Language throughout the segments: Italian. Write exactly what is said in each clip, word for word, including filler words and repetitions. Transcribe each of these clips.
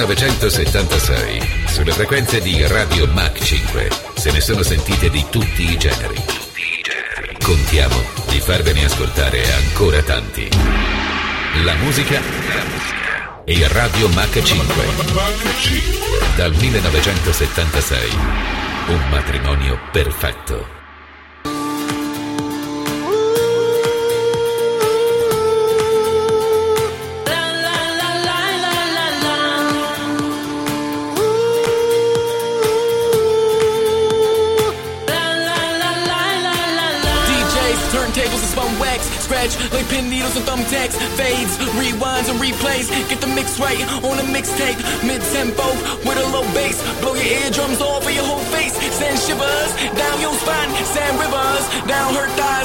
millenovecentosettantasei, sulle frequenze di Radio Mach cinque, se ne sono sentite di tutti i generi. Contiamo di farvene ascoltare ancora tanti. La musica e Radio Mach cinque. Dal millenovecentosettantasei, un matrimonio perfetto. Like pin needles and thumbtacks, fades, rewinds and replays. Get the mix right on a mixtape, mid-tempo with a low bass. Blow your eardrums off of your whole face. Send shivers down your spine, send rivers down her thighs.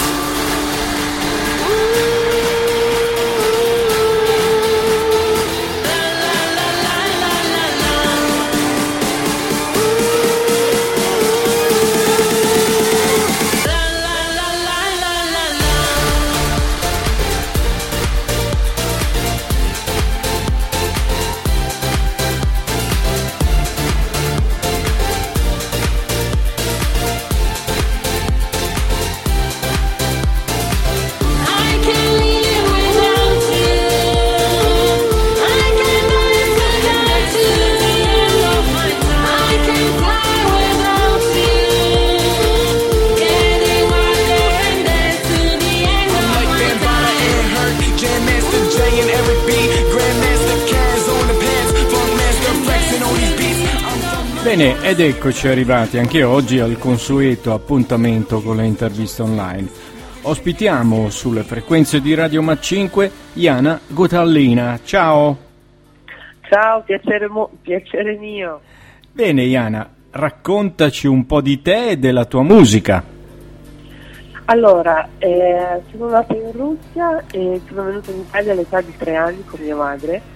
Bene, ed eccoci arrivati anche oggi al consueto appuntamento con le interviste online. Ospitiamo sulle frequenze di Radio Mach cinque Jana Gotallina. Ciao! Ciao, piacere, mo- piacere mio. Bene Jana, raccontaci un po' di te e della tua musica. Allora, eh, sono nata in Russia e sono venuta in Italia all'età di tre anni con mia madre.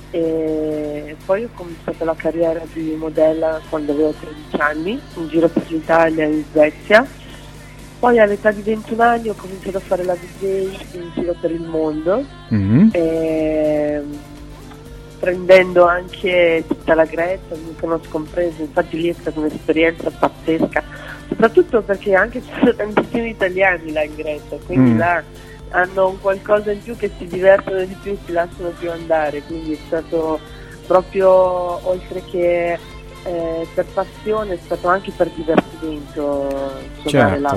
E poi ho cominciato la carriera di modella quando avevo tredici anni, in giro per l'Italia e in Svezia. Poi all'età di ventuno anni ho cominciato a fare la D J in giro per il mondo, mm-hmm. e, prendendo anche tutta la Grecia, mi conosco compreso, infatti lì è stata un'esperienza pazzesca, soprattutto perché anche ci sono tantissimi italiani là in Grecia, quindi mm. là hanno un qualcosa in più, che si divertono di più, si lasciano più andare, quindi è stato proprio, oltre che eh, per passione, è stato anche per divertimento suonare, certo. là.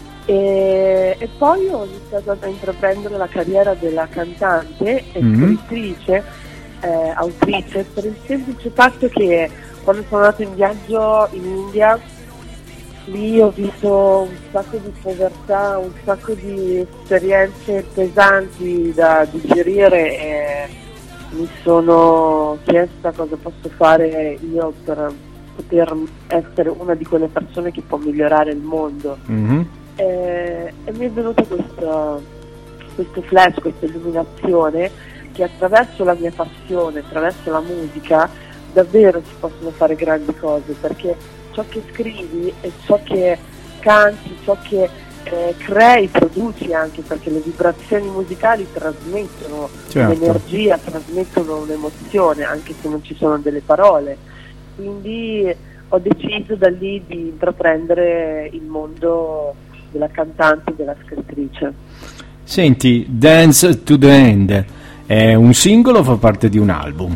E, e poi ho iniziato a intraprendere la carriera della cantante e mm-hmm. scrittrice, eh, autrice, per il semplice fatto che quando sono andata in viaggio in India, lì ho visto un sacco di povertà, un sacco di esperienze pesanti da digerire e mi sono chiesta cosa posso fare io per poter essere una di quelle persone che può migliorare il mondo. Mm-hmm. E, e mi è venuto questo, questo flash, questa illuminazione che attraverso la mia passione, attraverso la musica, davvero si possono fare grandi cose, perché ciò che scrivi e ciò che canti, ciò che eh, crei, produci anche, perché le vibrazioni musicali trasmettono, certo. un'energia, trasmettono un'emozione, anche se non ci sono delle parole. Quindi ho deciso da lì di intraprendere il mondo della cantante e della scrittrice. Senti, Dance to the End è un singolo o fa parte di un album?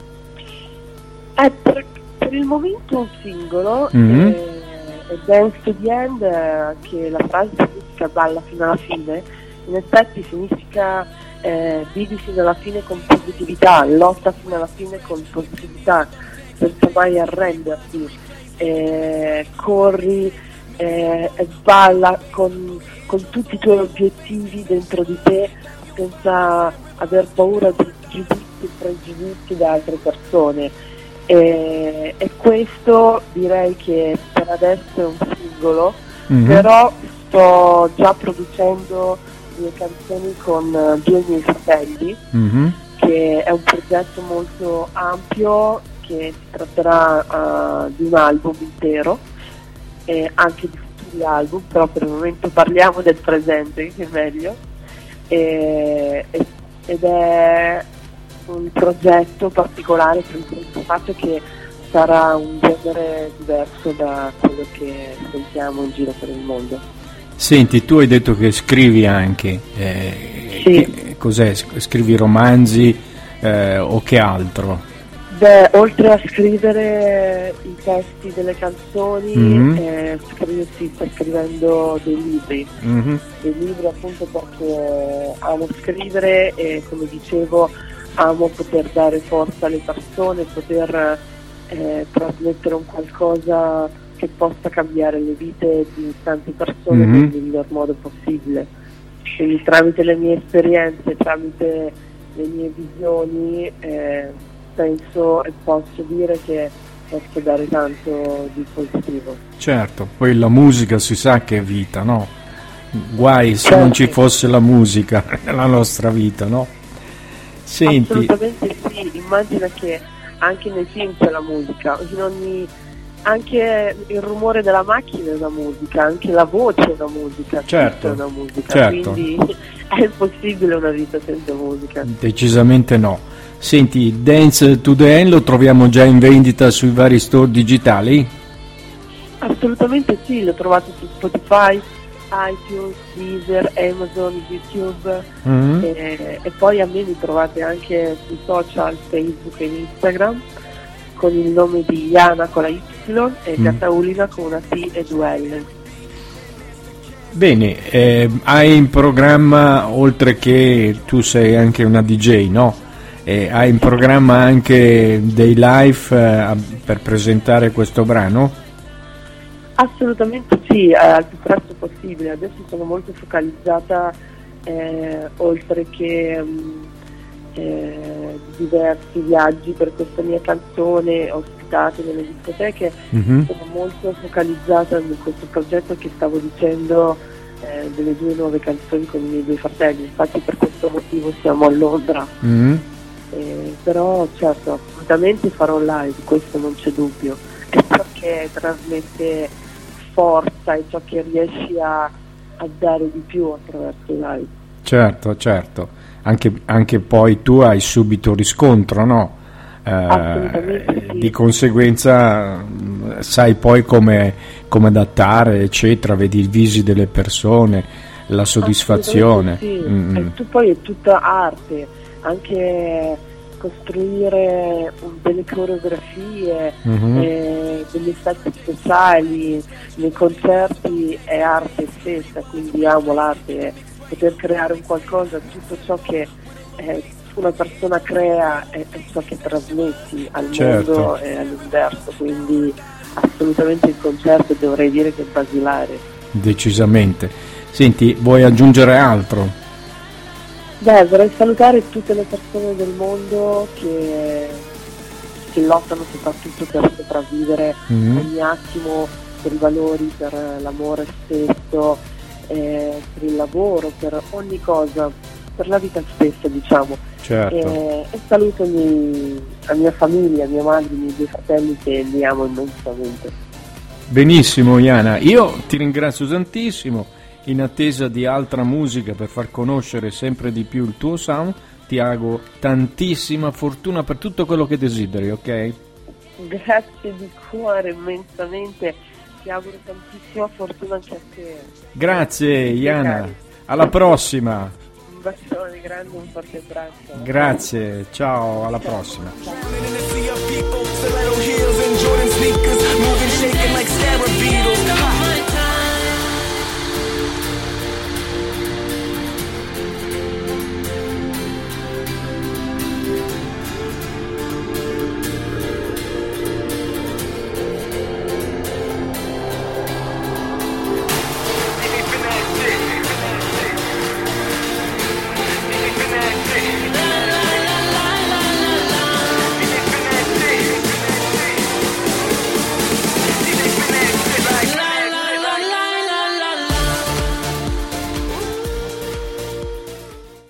È per Per il momento un singolo, mm-hmm. e, e Dance to the End, eh, che la frase significa balla fino alla fine, in effetti significa eh, vivi fino alla fine con positività, lotta fino alla fine con positività, senza mai arrenderti, eh, corri eh, e balla con, con tutti i tuoi obiettivi dentro di te, senza aver paura di giudizi e pregiudizi da altre persone. E, e questo direi che per adesso è un singolo, mm-hmm. però sto già producendo due canzoni con uh, due miei fratelli, mm-hmm. che è un progetto molto ampio, che si tratterà uh, di un album intero e anche di futuri album, però per il momento parliamo del presente, che è meglio, e, e, ed è un un progetto particolare per il fatto che sarà un genere diverso da quello che sentiamo in giro per il mondo. Senti, tu hai detto che scrivi anche, eh, sì. che, cos'è? Scrivi romanzi eh, o che altro? Beh, oltre a scrivere i testi delle canzoni, mm-hmm. eh, scrivo, sì, sto scrivendo dei libri, mm-hmm. dei libri appunto perché amo scrivere e, come dicevo, amo poter dare forza alle persone, poter eh, trasmettere un qualcosa che possa cambiare le vite di tante persone mm-hmm. nel miglior modo possibile. Quindi tramite le mie esperienze, tramite le mie visioni, eh, penso e posso dire che posso dare tanto di positivo. Certo, poi la musica si sa che è vita, no? Guai se certo. non ci fosse la musica nella nostra vita, no? Senti. Assolutamente sì, immagina che anche nei film c'è la musica, in ogni, anche il rumore della macchina è una musica, anche la voce è una musica, certo. tutto è una musica, certo. quindi è impossibile una vita senza musica. Decisamente no. Senti, Dance to the End lo troviamo già in vendita sui vari store digitali? Assolutamente sì, lo trovate su Spotify, iTunes, Deezer, Amazon, YouTube mm-hmm. e, e poi a me mi trovate anche sui social, Facebook e Instagram con il nome di Yana con la Y e mm. Gataulina con una T e due L. Bene, eh, hai in programma, oltre che tu sei anche una D J, no? E hai in programma anche dei live eh, per presentare questo brano? Assolutamente sì, eh, al più presto possibile. Adesso sono molto focalizzata eh, oltre che um, eh, diversi viaggi per questa mia canzone ospitate nelle discoteche, mm-hmm. sono molto focalizzata in questo progetto che stavo dicendo eh, delle due nuove canzoni con i miei due fratelli, infatti per questo motivo siamo a Londra. Mm-hmm. Eh, però certo, assolutamente farò live, questo non c'è dubbio, è ciò che trasmette forza, è ciò che riesci a, a dare di più attraverso i live. Certo, certo, anche, anche poi tu hai subito riscontro, no? Eh, assolutamente sì. Di conseguenza sai poi come, come adattare, eccetera, vedi i visi delle persone, la soddisfazione. Sì. Mm. E tu poi è tutta arte, anche costruire delle coreografie, mm-hmm. eh, degli effetti speciali nei concerti è arte stessa, quindi amo l'arte, poter creare un qualcosa, tutto ciò che eh, una persona crea è, è ciò che trasmetti al certo. mondo e all'universo, quindi assolutamente il concerto dovrei dire che è basilare. Decisamente. Senti, vuoi aggiungere altro? Beh, vorrei salutare tutte le persone del mondo che, che lottano soprattutto per sopravvivere mm-hmm. ogni attimo, per i valori, per l'amore stesso, eh, per il lavoro, per ogni cosa, per la vita stessa, diciamo. Certo. E, e saluto mi, la mia famiglia, mia madre, i miei due fratelli che li amo immensamente. Benissimo Yana, io ti ringrazio tantissimo. In attesa di altra musica per far conoscere sempre di più il tuo sound, ti auguro tantissima fortuna per tutto quello che desideri, ok? Grazie di cuore immensamente, ti auguro tantissima fortuna anche a te. Grazie Yana, alla prossima. Un bacione grande, un forte abbraccio. Grazie, ciao, alla prossima. Ciao.